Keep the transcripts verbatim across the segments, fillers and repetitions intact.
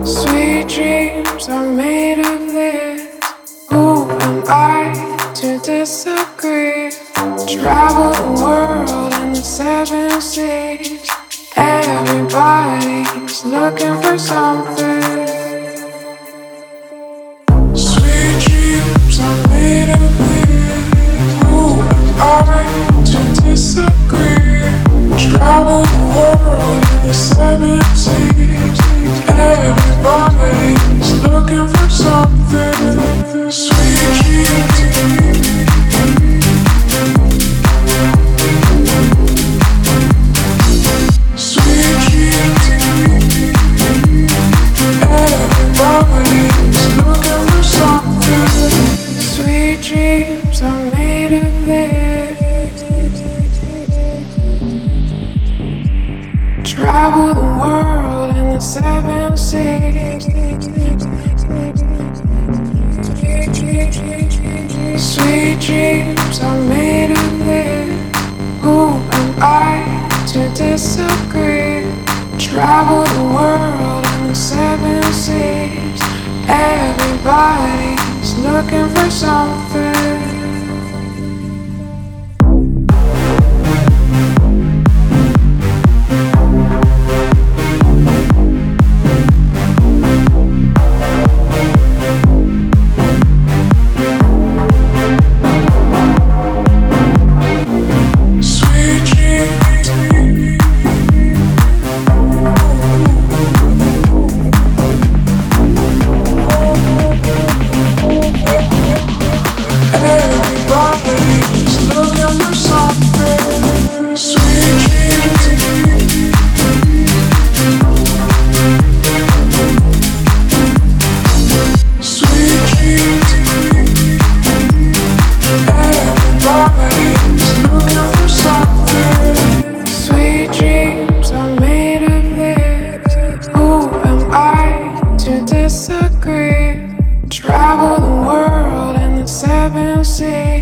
Sweet dreams are made of this. Who am I to disagree? Travel the world in the seven seas. Everybody's looking for something. Sweet dreams are made of this. Who am I to disagree? Travel the world in the seven seas. Everybody's looking for something. Sweet dreams. Sweet dreams. Everybody's looking for something. Sweet dreams are made of this. Travel the world in the seven seas. Sweet dreams are made of this. Who am I to disagree? Travel the world in the seven seas. Everybody's looking for something.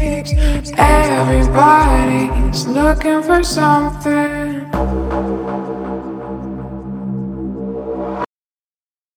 Everybody's looking for something.